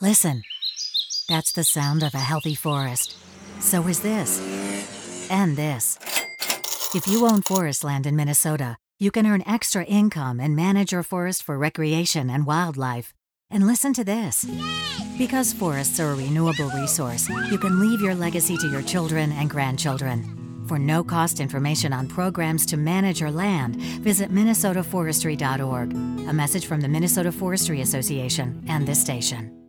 Listen, that's the sound of a healthy forest. So is this. And this. If you own forest land in Minnesota, you can earn extra income and manage your forest for recreation and wildlife. And listen to this. Because forests are a renewable resource, you can leave your legacy to your children and grandchildren. For no-cost information on programs to manage your land, visit minnesotaforestry.org. A message from the Minnesota Forestry Association and this station.